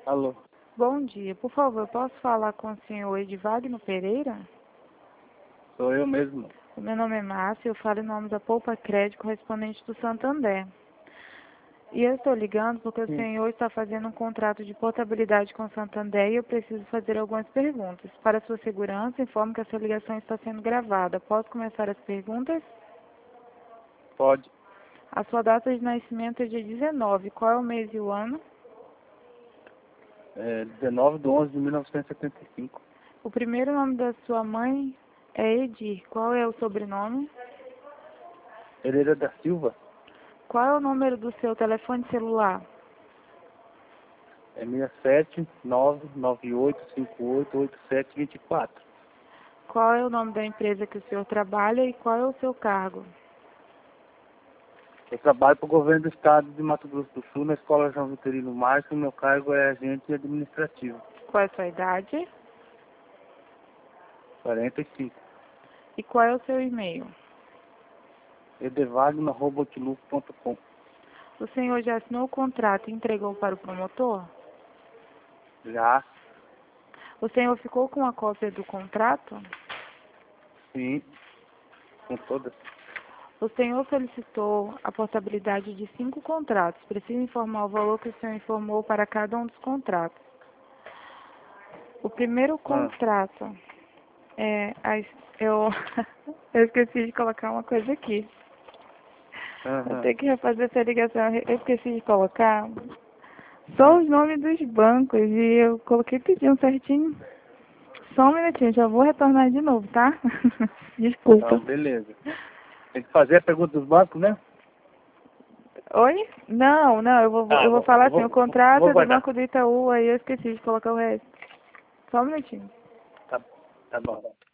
Alô, Bom dia, por favor, posso falar com o senhor Edvagno Pereira? sou eu mesmo. O meu nome é Márcia, eu falo em nome da Poupa Crédito correspondente do Santander. E eu estou ligando porque o Sim, senhor está fazendo um contrato de portabilidade com o Santander e eu preciso fazer algumas perguntas. Para sua segurança, informo que essa ligação está sendo gravada. Posso começar as perguntas? pode. A sua data de nascimento é dia 19. Qual é o mês e o ano? 19/11/1975. O primeiro nome da sua mãe é Edir. Qual é o sobrenome? Pereira da Silva, Qual é o número do seu telefone celular? é 67998588724. Qual é o nome da empresa que o senhor trabalha e qual é o seu cargo? Eu trabalho para o governo do estado de Mato Grosso do Sul, na Escola João Vitorino Márcio. Meu cargo é agente administrativo. Qual é a sua idade? 45. E qual é o seu e-mail? edevagno@outlook.com. O senhor já assinou o contrato e entregou para o promotor? Já, O senhor ficou com a cópia do contrato? sim, com todas. O senhor solicitou a portabilidade de 5 contratos. Preciso informar o valor que o senhor informou para cada um dos contratos. O primeiro Ah, contrato eu, eu esqueci de colocar uma coisa aqui. Eu aham. tenho que refazer essa ligação. Eu esqueci de colocar só os nomes dos bancos e eu coloquei pedindo certinho. Só um minutinho, já vou retornar de novo, tá? Então, Desculpa. beleza. Tem que fazer a pergunta dos bancos, né? Oi? Não, Tá, eu vou falar eu assim, o vou contrato é do guardar. Banco do Itaú, aí eu esqueci de colocar o resto. Só um minutinho. Tá, tá bom.